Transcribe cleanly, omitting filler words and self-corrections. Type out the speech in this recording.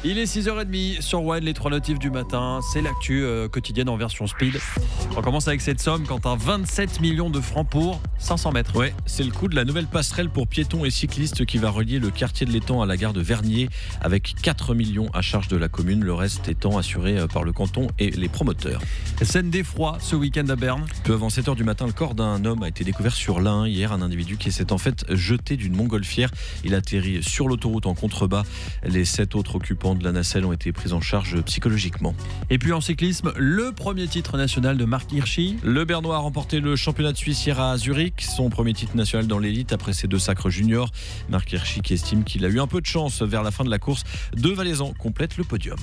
Il est 6h30 sur One, les 3 notifs du matin. C'est l'actu quotidienne en version speed. On commence avec cette somme, Quentin, 27 millions de francs pour 500 mètres. Ouais, c'est le coût de la nouvelle passerelle pour piétons et cyclistes qui va relier le quartier de l'Étang à la gare de Vernier, avec 4 millions à charge de la commune, le reste étant assuré par le canton et les promoteurs. Scène d'effroi ce week-end à Berne. Peu avant 7h du matin, le corps d'un homme a été découvert sur l'Ain. Hier, un individu qui s'est en fait jeté d'une montgolfière. Il atterrit sur l'autoroute en contrebas. Les 7 autres occupants de la nacelle ont été pris en charge psychologiquement. Et puis en cyclisme, le premier titre national de Marc Hirschi. Le Bernois a remporté le championnat de Suisse hier à Zurich, son premier titre national dans l'élite après ses 2 sacres juniors. Marc Hirschi qui estime qu'il a eu un peu de chance vers la fin de la course. 2 Valaisans complètent le podium.